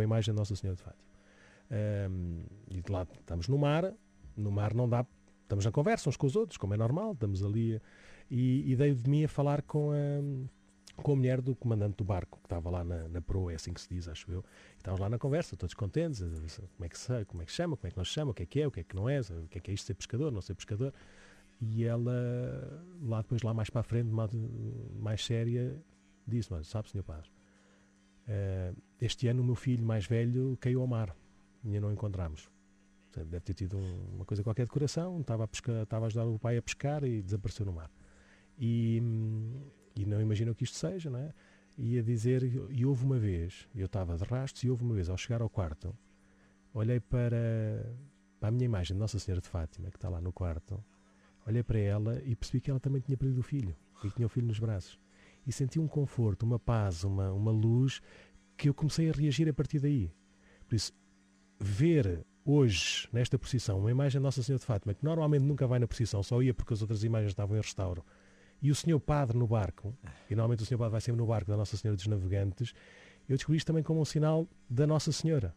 e de lá estamos no mar não dá, estamos na conversa uns com os outros, como é normal, estamos ali, e dei de mim a falar com a mulher do comandante do barco, que estava lá na proa, é assim que se diz, acho eu. E estávamos lá na conversa, todos contentes, como é que se chama, como é que não se chama, o que é que não é, o que é isto ser pescador, não ser pescador. E ela, lá mais para a frente, mais séria, disse: mas sabe, Sr. Padre, este ano o meu filho mais velho caiu ao mar e ainda não encontramos. Deve ter tido uma coisa qualquer de coração, estava a ajudar o pai a pescar e desapareceu no mar. E não imagino o que isto seja, não é? E a dizer, e houve uma vez, eu estava de rastros, e houve uma vez, ao chegar ao quarto, olhei para a minha imagem de Nossa Senhora de Fátima, que está lá no quarto, olhei para ela e percebi que ela também tinha perdido o filho, e que tinha o filho nos braços. E senti um conforto, uma paz, uma luz, que eu comecei a reagir a partir daí. Por isso, ver hoje, nesta procissão, uma imagem de Nossa Senhora de Fátima, que normalmente nunca vai na procissão, só ia porque as outras imagens estavam em restauro, e o Senhor Padre no barco, e normalmente o Senhor Padre vai sempre no barco da Nossa Senhora dos Navegantes, eu descobri isto também como um sinal da Nossa Senhora.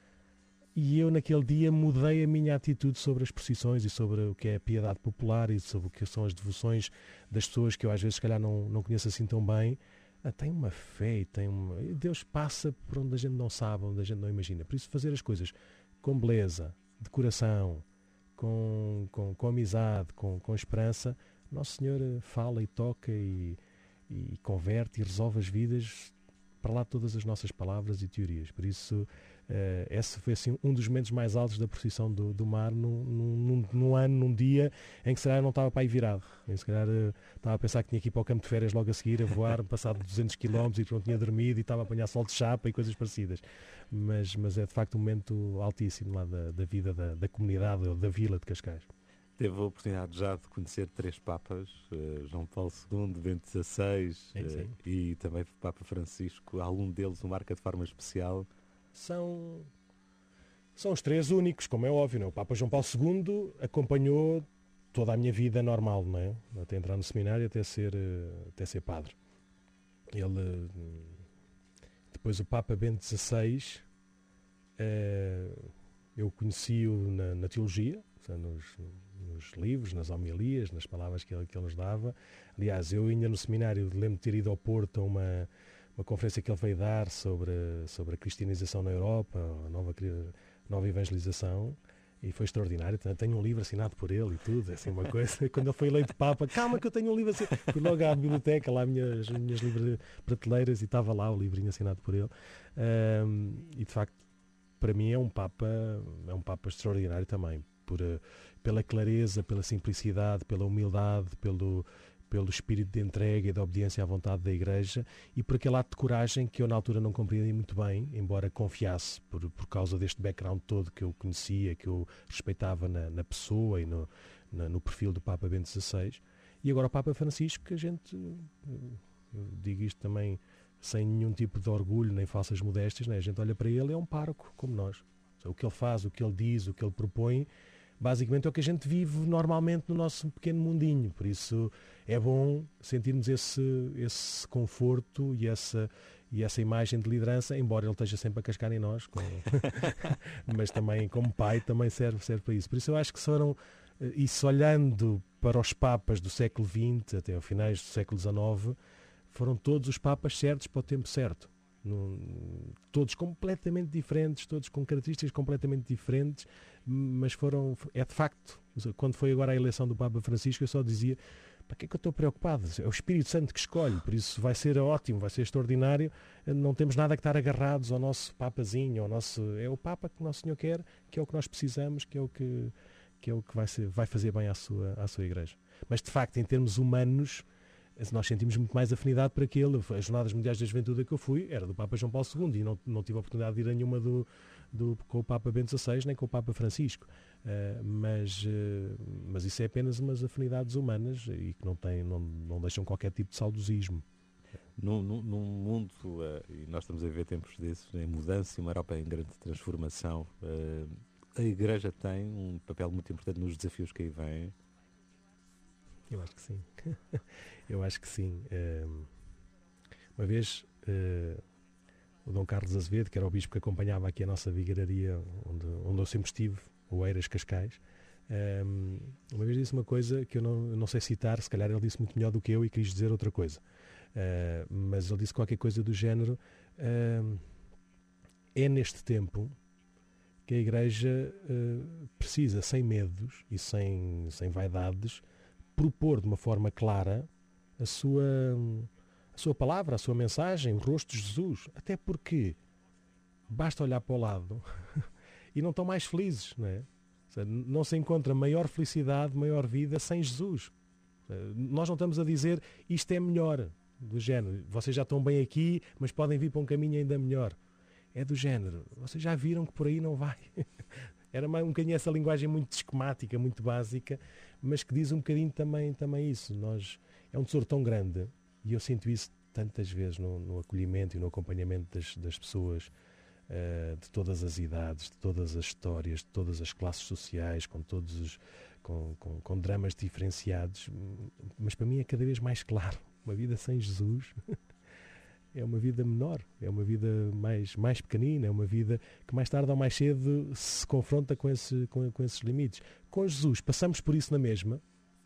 E eu naquele dia mudei a minha atitude sobre as procissões e sobre o que é a piedade popular e sobre o que são as devoções das pessoas que eu às vezes se calhar não conheço assim tão bem. Tem uma fé, Deus passa por onde a gente não sabe, onde a gente não imagina. Por isso fazer as coisas com beleza, de coração, com amizade, com esperança, Nosso Senhor fala e toca e converte e resolve as vidas para lá todas as nossas palavras e teorias. Por isso, esse foi assim, um dos momentos mais altos da procissão do mar num ano, num dia em que se calhar não estava para aí virado. Se calhar estava a pensar que tinha que ir para o campo de férias logo a seguir, a voar, passado 200 km e que não tinha dormido e estava a apanhar sol de chapa e coisas parecidas. Mas é de facto um momento altíssimo lá da vida da comunidade ou da vila de Cascais. Teve a oportunidade já de conhecer 3 papas, João Paulo II, Bento XVI e também Papa Francisco. Algum deles o marca de forma especial? São os 3 únicos, como é óbvio, não é? O Papa João Paulo II acompanhou toda a minha vida normal, não é? Até entrar no seminário, até ser padre. Depois o Papa Bento XVI, eu conheci-o na teologia, nos livros, nas homilias, nas palavras que ele nos dava. Aliás, eu ainda no seminário lembro de ter ido ao Porto a uma conferência que ele veio dar sobre a cristianização na Europa, a nova evangelização, e foi extraordinário. Tenho um livro assinado por ele e tudo, assim, uma coisa. Quando ele foi eleito Papa, calma que eu tenho um livro assinado. Fui logo à biblioteca, lá as minhas livros prateleiras, e estava lá o livrinho assinado por ele. E de facto para mim é um Papa extraordinário também, pela clareza, pela simplicidade, pela humildade, pelo espírito de entrega e de obediência à vontade da Igreja e por aquele ato de coragem que eu na altura não compreendi muito bem, embora confiasse por causa deste background todo que eu conhecia, que eu respeitava na pessoa e no perfil do Papa Bento XVI. E agora o Papa Francisco, que a gente, eu digo isto também sem nenhum tipo de orgulho nem falsas modéstias, né? A gente olha para ele, é um pároco como nós. O que ele faz, o que ele diz, o que ele propõe, basicamente é o que a gente vive normalmente no nosso pequeno mundinho. Por isso é bom sentirmos esse conforto e essa imagem de liderança, embora ele esteja sempre a cascar em nós, mas também como pai também serve para isso. Por isso eu acho que foram, isso olhando para os papas do século XX até aos finais do século XIX, foram todos os papas certos para o tempo certo. Todos completamente diferentes, todos com características completamente diferentes, mas é de facto, quando foi agora a eleição do Papa Francisco, eu só dizia, para que é que eu estou preocupado? É o Espírito Santo que escolhe, por isso vai ser ótimo, vai ser extraordinário, não temos nada que estar agarrados ao nosso papazinho, é o Papa que o Nosso Senhor quer, que é o que nós precisamos, que é o que vai fazer bem à sua Igreja. Mas de facto, em termos humanos, nós sentimos muito mais afinidade para aquele. As Jornadas Mundiais da Juventude que eu fui era do Papa João Paulo II e não tive a oportunidade de ir a nenhuma com o Papa Bento XVI nem com o Papa Francisco. Mas isso é apenas umas afinidades humanas e que não deixam qualquer tipo de saudosismo. Num mundo, e nós estamos a viver tempos desses, em mudança e uma Europa em grande transformação, a Igreja tem um papel muito importante nos desafios que aí vêm. Eu acho que sim. Eu acho que sim. Uma vez o Dom Carlos Azevedo, que era o bispo que acompanhava aqui a nossa vigararia, onde eu sempre estive, o Eiras Cascais, uma vez disse uma coisa que eu não sei citar, se calhar ele disse muito melhor do que eu e quis dizer outra coisa. Mas ele disse qualquer coisa do género, é neste tempo que a Igreja precisa, sem medos e sem vaidades, propor de uma forma clara a sua palavra, a sua mensagem, o rosto de Jesus. Até porque basta olhar para o lado e não estão mais felizes, não é? Não se encontra maior felicidade, maior vida sem Jesus. Nós não estamos a dizer isto é melhor, do género, vocês já estão bem aqui, mas podem vir para um caminho ainda melhor. É do género, vocês já viram que por aí não vai. Era um bocadinho essa linguagem muito esquemática, muito básica, mas que diz um bocadinho também isso. É um tesouro tão grande, e eu sinto isso tantas vezes no acolhimento e no acompanhamento das pessoas, de todas as idades, de todas as histórias, de todas as classes sociais, com dramas diferenciados, mas para mim é cada vez mais claro, uma vida sem Jesus é uma vida menor, é uma vida mais pequenina, é uma vida que mais tarde ou mais cedo se confronta com esses limites. Com Jesus passamos por isso na mesma,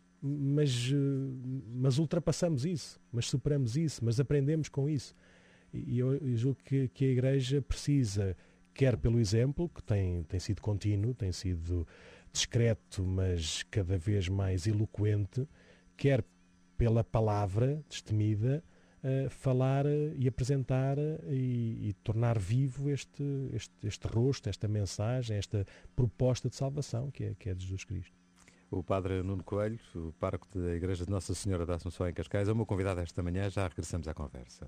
mas ultrapassamos isso, mas superamos isso, mas aprendemos com isso. E eu julgo que a Igreja precisa, quer pelo exemplo, que tem sido contínuo, tem sido discreto, mas cada vez mais eloquente, quer pela palavra destemida, falar e apresentar e tornar vivo este rosto, esta mensagem, esta proposta de salvação que é de Jesus Cristo. O Padre Nuno Coelho, o pároco da Igreja de Nossa Senhora da Assunção em Cascais, é o meu convidado esta manhã. Já regressamos à conversa.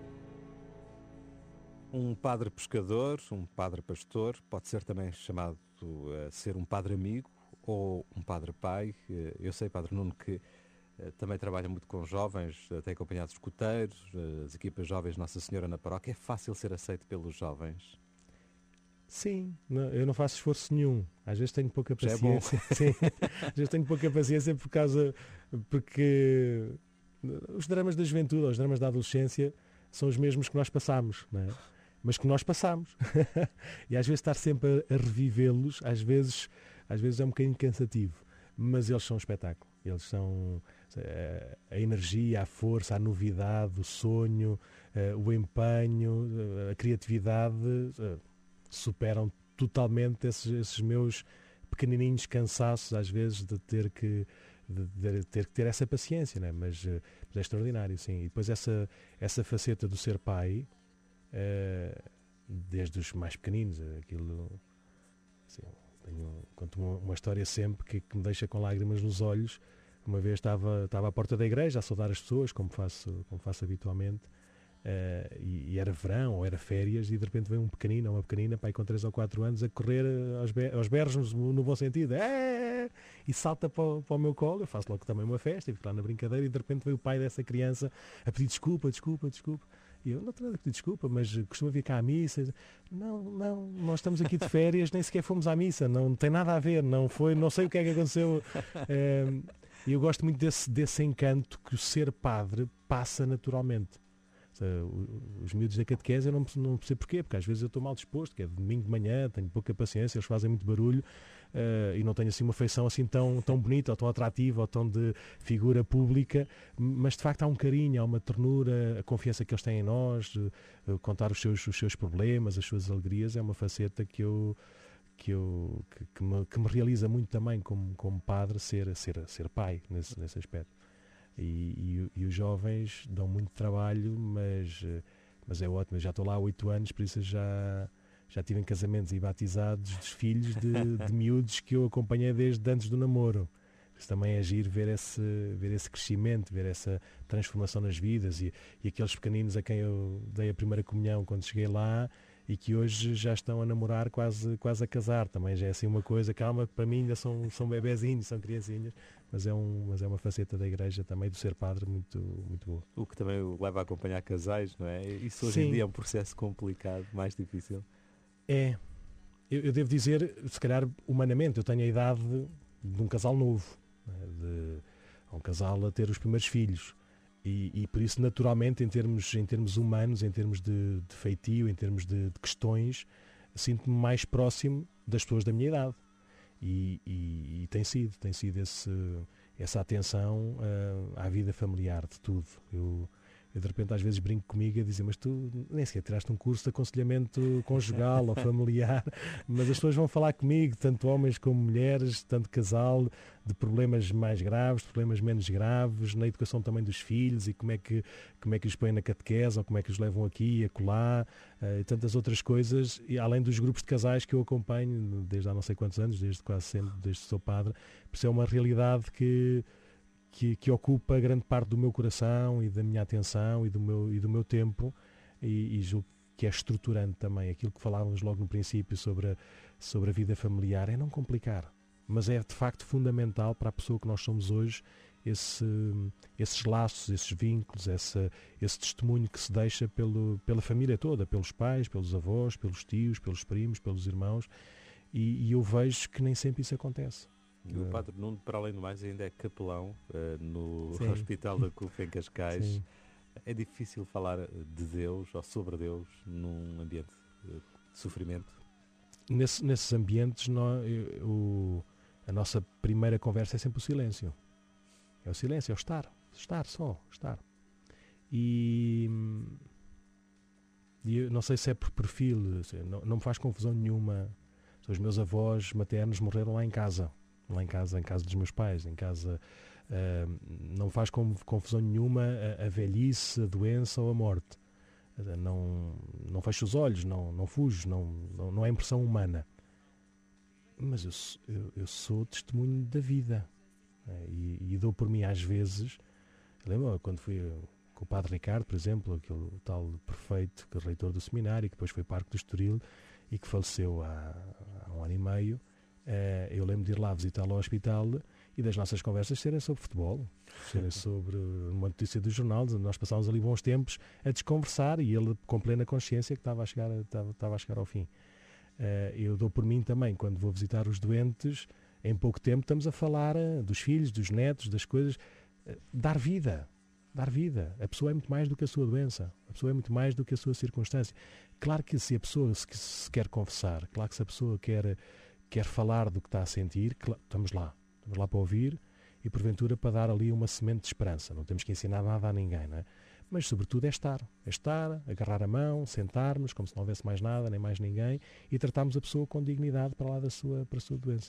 Um padre pescador, um padre pastor, pode ser também chamado ser um padre amigo ou um padre pai? Eu sei, Padre Nuno, que também trabalha muito com jovens, tem acompanhado escuteiros, as equipas jovens Nossa Senhora na paróquia. É fácil ser aceito pelos jovens? Sim, eu não faço esforço nenhum. Às vezes tenho pouca Já é bom. paciência. Sim, às vezes tenho pouca paciência porque os dramas da juventude, ou os dramas da adolescência, são os mesmos que nós passamos, não é? Mas que nós passamos. E às vezes estar sempre a revivê-los, às vezes é um bocadinho cansativo. Mas eles são um espetáculo. Eles são a energia, a força, a novidade, o sonho, o empenho, a criatividade, superam totalmente esses meus pequenininhos cansaços, às vezes, de ter que ter essa paciência, né? Mas é extraordinário, sim. E depois essa faceta do ser pai, desde os mais pequeninos, aquilo, assim, conto uma história sempre que me deixa com lágrimas nos olhos. Uma vez estava à porta da igreja a saudar as pessoas, como faço habitualmente, e era verão ou era férias, e de repente veio um pequenino ou uma pequenina, pai, com 3 ou 4 anos, a correr aos berros no bom sentido, e salta para o meu colo. Eu faço logo também uma festa e fico lá na brincadeira, e de repente veio o pai dessa criança a pedir desculpa. E eu não tenho nada a pedir desculpa, mas costuma vir cá à missa. Não, nós estamos aqui de férias, nem sequer fomos à missa, não tem nada a ver, não sei o que é que aconteceu. E eu gosto muito desse encanto que o ser padre passa naturalmente. Os miúdos da catequese eu não percebo porquê, porque às vezes eu estou mal disposto, que é de domingo de manhã, tenho pouca paciência, eles fazem muito barulho, e não tenho assim uma feição assim tão bonita, ou tão atrativa, ou tão de figura pública, mas de facto há um carinho, há uma ternura, a confiança que eles têm em nós, contar os seus problemas, as suas alegrias, é uma faceta que me realiza muito também como padre, ser pai nesse aspecto. E os jovens dão muito trabalho, mas é ótimo. Eu já estou lá há 8 anos, por isso já tive em casamentos e batizados dos filhos de miúdos que eu acompanhei desde antes do namoro. Isso também é giro ver esse crescimento, ver essa transformação nas vidas, e aqueles pequeninos a quem eu dei a primeira comunhão quando cheguei lá, e que hoje já estão a namorar, quase a casar. Também já é assim uma coisa, calma, para mim ainda são bebezinhos, são criancinhas, mas é uma faceta da igreja também, do ser padre, muito, muito boa. O que também o leva a acompanhar casais, não é? Isso hoje em dia é um processo complicado, mais difícil. É. Eu devo dizer, se calhar humanamente, eu tenho a idade de um casal novo, de um casal a ter os primeiros filhos. E por isso, naturalmente, em termos humanos, em termos de feitio, em termos de questões, sinto-me mais próximo das pessoas da minha idade. E tem sido essa atenção à vida familiar, de tudo. Eu de repente às vezes brinco comigo a dizer, mas tu nem sequer tiraste um curso de aconselhamento conjugal ou familiar, mas as pessoas vão falar comigo, tanto homens como mulheres, tanto casal, de problemas mais graves, de problemas menos graves, na educação também dos filhos, e como é que os põem na catequese, ou como é que os levam aqui e acolá, e tantas outras coisas, e além dos grupos de casais que eu acompanho desde há não sei quantos anos, desde quase sempre, desde que sou padre. Por isso é uma realidade que ocupa grande parte do meu coração e da minha atenção e do meu tempo, e julgo que é estruturante também. Aquilo que falávamos logo no princípio sobre a vida familiar é não complicar, mas é de facto fundamental para a pessoa que nós somos hoje, esses laços, esses vínculos, esse testemunho que se deixa pela família toda, pelos pais, pelos avós, pelos tios, pelos primos, pelos irmãos, e eu vejo que nem sempre isso acontece. E o Padre Nuno, para além do mais, ainda é capelão no Hospital da CUF em Cascais. Sim. É difícil falar de Deus ou sobre Deus num ambiente de sofrimento? Nesses ambientes, a nossa primeira conversa é sempre o silêncio. É o silêncio, é o estar. Estar. E eu não sei se é por perfil, não me faz confusão nenhuma. Os meus avós maternos morreram lá em casa dos meus pais, em casa. Não faz confusão nenhuma a velhice, a doença ou a morte. Não fecho os olhos, não fujo, não é impressão humana. Mas eu sou testemunho da vida, e dou por mim às vezes. Lembro quando fui com o Padre Ricardo, por exemplo, aquele tal prefeito, que é reitor do seminário, que depois foi parque do Estoril, e que faleceu há 1 ano e meio, eu lembro de ir lá visitá-lo ao hospital e das nossas conversas serem sobre futebol, serem sobre uma notícia dos jornais, onde nós passámos ali bons tempos a desconversar e ele com plena consciência que estava a chegar ao fim. Eu dou por mim também, quando vou visitar os doentes, em pouco tempo estamos a falar dos filhos, dos netos, das coisas. Dar vida. A pessoa é muito mais do que a sua doença. A pessoa é muito mais do que a sua circunstância. Claro que se a pessoa se quer confessar, claro que se a pessoa quer falar do que está a sentir, estamos lá para ouvir e porventura para dar ali uma semente de esperança. Não temos que ensinar nada a ninguém, não é? Mas sobretudo é estar, agarrar a mão, sentar-nos como se não houvesse mais nada, nem mais ninguém, e tratarmos a pessoa com dignidade para a sua doença.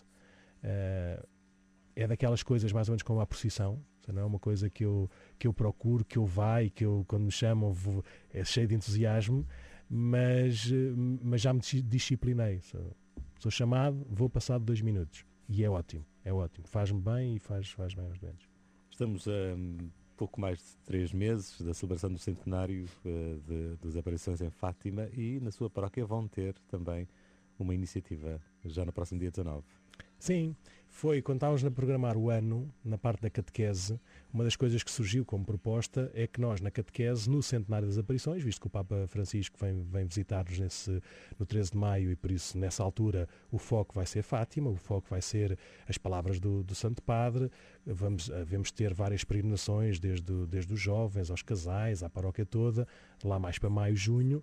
É daquelas coisas mais ou menos como a procissão, não é uma coisa que eu procuro, que eu vá e que eu, quando me chamam, é cheio de entusiasmo, mas já me disciplinei. Sou chamado, vou passar de 2 minutos. E é ótimo. Faz-me bem e faz bem aos doentes. Estamos a pouco mais de 3 meses da celebração do centenário das aparições em Fátima e na sua paróquia vão ter também uma iniciativa já no próximo dia 19. Sim, foi quando estávamos a programar o ano, na parte da catequese, uma das coisas que surgiu como proposta é que nós na catequese, no centenário das aparições, visto que o Papa Francisco vem visitar-nos no 13 de maio e por isso nessa altura o foco vai ser Fátima, o foco vai ser as palavras do Santo Padre, vamos ter várias peregrinações desde os jovens aos casais, à paróquia toda, lá mais para maio, junho,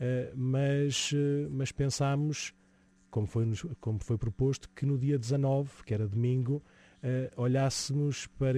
mas pensámos, como foi proposto, que no dia 19, que era domingo, olhássemos para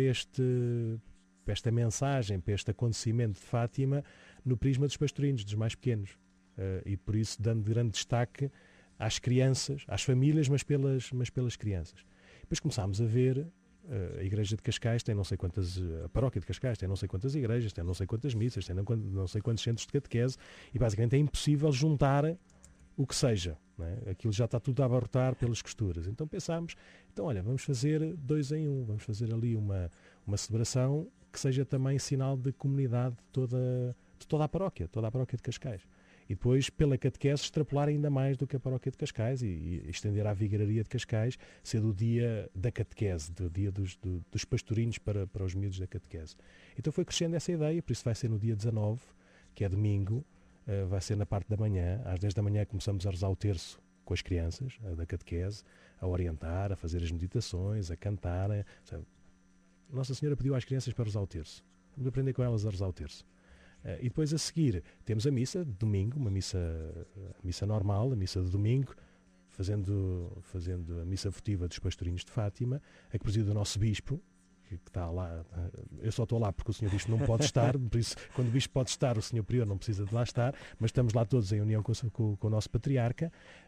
esta mensagem, para este acontecimento de Fátima, no prisma dos pastorinhos, dos mais pequenos. E por isso dando grande destaque às crianças, às famílias, mas pelas crianças. Depois começámos a ver, a Igreja de Cascais tem não sei quantas, a Paróquia de Cascais tem não sei quantas igrejas, tem não sei quantas missas, tem não sei quantos centros de catequese, e basicamente é impossível juntar o que seja, não é? Aquilo já está tudo a abarrotar pelas costuras. Então pensámos, olha, vamos fazer 2 em 1, vamos fazer ali uma celebração que seja também sinal de comunidade de toda a paróquia de Cascais. E depois, pela catequese, extrapolar ainda mais do que a paróquia de Cascais e estender à Vigararia de Cascais, ser do dia da catequese, do dia dos pastorinhos para os miúdos da catequese. Então foi crescendo essa ideia, por isso vai ser no dia 19, que é domingo. Vai ser na parte da manhã, às 10 da manhã começamos a rezar o terço com as crianças da catequese, a orientar, a fazer as meditações, a cantarem. Nossa Senhora pediu às crianças para rezar o terço. Vamos aprender com elas a rezar o terço. E depois a seguir temos a missa de domingo, uma missa normal, a missa de domingo, fazendo a missa votiva dos pastorinhos de Fátima, a que preside o nosso bispo, que está lá. Eu só estou lá porque o Sr. Bispo não pode estar, por isso, quando o Bispo pode estar, o Sr. Prior não precisa de lá estar, mas estamos lá todos em união com o nosso Patriarca,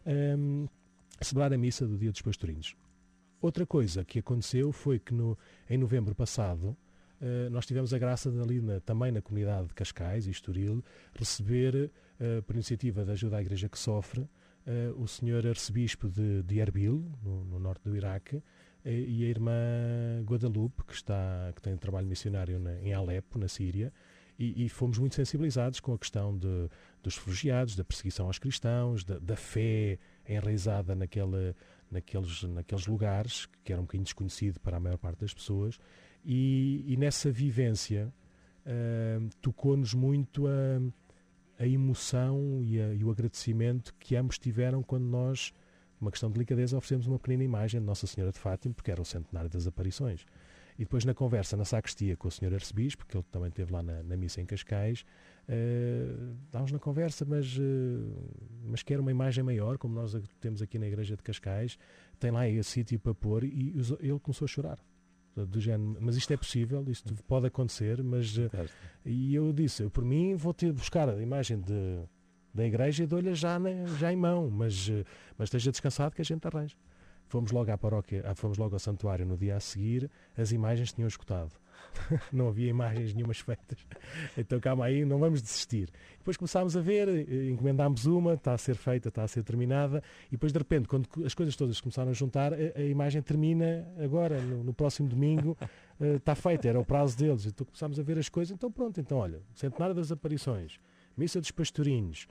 a celebrar a missa do Dia dos Pastorinhos. Outra coisa que aconteceu foi que em novembro passado, nós tivemos a graça de ali também na comunidade de Cascais e Estoril receber, por iniciativa da Ajuda à Igreja que Sofre, o Sr. Arcebispo de Erbil, no norte do Iraque, e a irmã Guadalupe, que tem um trabalho missionário em Alepo, na Síria, e fomos muito sensibilizados com a questão dos refugiados, da perseguição aos cristãos, da fé enraizada naqueles lugares, que era um bocadinho desconhecido para a maior parte das pessoas, e nessa vivência tocou-nos muito a emoção e o agradecimento que ambos tiveram quando nós, uma questão de delicadeza, oferecemos uma pequenina imagem de Nossa Senhora de Fátima, porque era o centenário das aparições. E depois na conversa na sacristia com o Sr. Arcebispo, que ele também esteve lá na missa em Cascais, estávamos na conversa, mas quer uma imagem maior, como nós temos aqui na Igreja de Cascais, tem lá esse sítio para pôr, e ele começou a chorar. Do género, mas isto é possível, isto pode acontecer, e eu disse, por mim vou ter de buscar a imagem da igreja e dou-lhe já em mão, mas esteja descansado que a gente arranja. Fomos logo à paróquia, fomos logo ao santuário no dia a seguir, as imagens tinham esgotado. Não havia imagens nenhumas feitas. Então calma aí, não vamos desistir. Depois começámos a ver, encomendámos uma, está a ser feita, está a ser terminada, e depois de repente, quando as coisas todas começaram a juntar, a imagem termina agora, no próximo domingo, está feita, era o prazo deles. Então começámos a ver as coisas, então pronto, então olha, Centenário das Aparições, Missa dos Pastorinhos,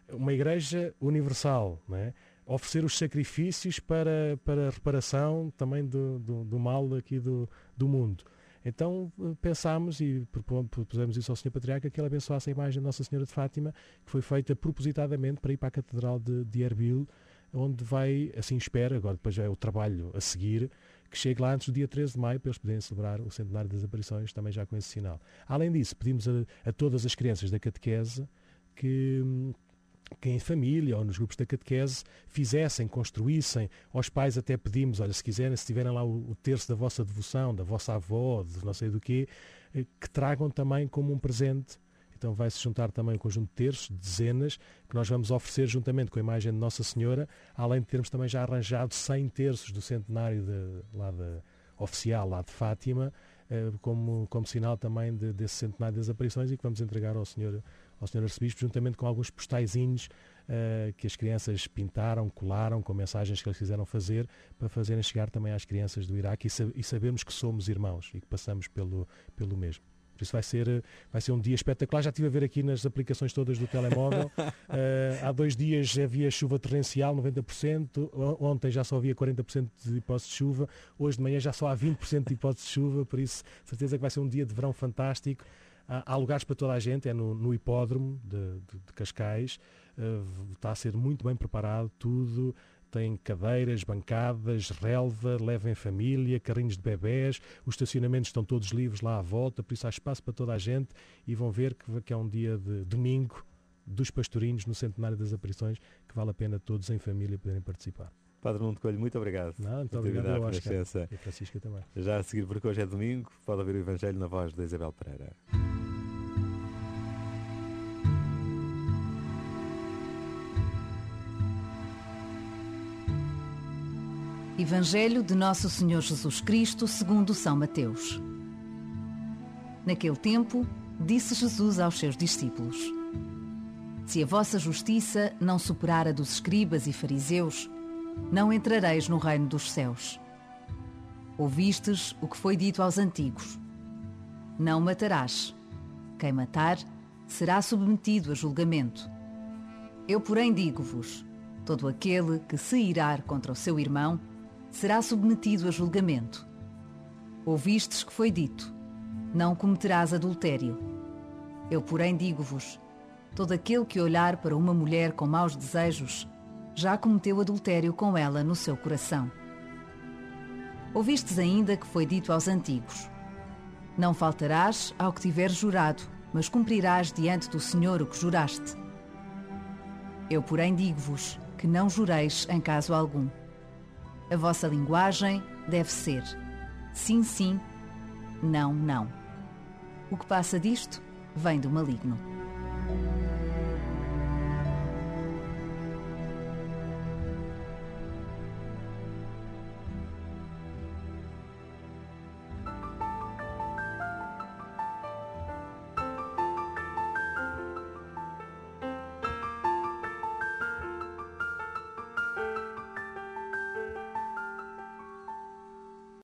uma igreja universal, não é? Oferecer os sacrifícios para a reparação também do mal aqui do mundo. Então pensámos e propusemos isso ao Sr. Patriarca, que ele abençoasse a imagem de Nossa Senhora de Fátima, que foi feita propositadamente para ir para a Catedral de Erbil, onde vai, assim espera, agora depois é o trabalho a seguir, que chegue lá antes do dia 13 de maio para eles poderem celebrar o centenário das aparições, também já com esse sinal. Além disso, pedimos a todas as crianças da catequese que em família ou nos grupos da catequese fizessem, construíssem, aos pais até pedimos, olha, se quiserem, se tiverem lá o terço da vossa devoção, da vossa avó, de não sei do quê, que tragam também como um presente. Então vai-se juntar também um conjunto de terços, dezenas, que nós vamos oferecer juntamente com a imagem de Nossa Senhora, além de termos também já arranjado 100 terços do centenário oficial lá de Fátima, como sinal também desse centenário das aparições, e que vamos entregar ao Senhor Arcebispo, juntamente com alguns postaizinhos que as crianças pintaram, colaram, com mensagens que eles quiseram fazer, para fazerem chegar também às crianças do Iraque e sabermos que somos irmãos e que passamos pelo mesmo. Por isso vai ser um dia espetacular. Já estive a ver aqui nas aplicações todas do telemóvel. Há 2 dias havia chuva torrencial, 90%. Ontem já só havia 40% de hipótese de chuva. Hoje de manhã já só há 20% de hipótese de chuva. Por isso, certeza que vai ser um dia de verão fantástico. Há lugares para toda a gente. É no hipódromo de Cascais. Está a ser muito bem preparado tudo. Tem cadeiras, bancadas, relva, levem família, carrinhos de bebés, os estacionamentos estão todos livres lá à volta, por isso há espaço para toda a gente, e vão ver que é um dia de domingo dos pastorinhos no Centenário das Aparições, que vale a pena todos em família poderem participar. Padre Nuno de Coelho, muito obrigado. Muito obrigado, eu acho que e a Francisca também. Já a seguir, porque hoje é domingo, pode ouvir o Evangelho na voz de Isabel Pereira. Evangelho de Nosso Senhor Jesus Cristo segundo São Mateus. Naquele tempo, disse Jesus aos seus discípulos: Se a vossa justiça não superar a dos escribas e fariseus, não entrareis no reino dos céus. Ouvistes o que foi dito aos antigos: Não matarás. Quem matar será submetido a julgamento. Eu, porém, digo-vos: todo aquele que se irar contra o seu irmão será submetido a julgamento. Ouvistes que foi dito: Não cometerás adultério. Eu, porém, digo-vos: todo aquele que olhar para uma mulher com maus desejos já cometeu adultério com ela no seu coração. Ouvistes ainda que foi dito aos antigos: Não faltarás ao que tiveres jurado, mas cumprirás diante do Senhor o que juraste. Eu, porém, digo-vos que não jureis em caso algum. A vossa linguagem deve ser sim, sim, não, não. O que passa disto vem do maligno.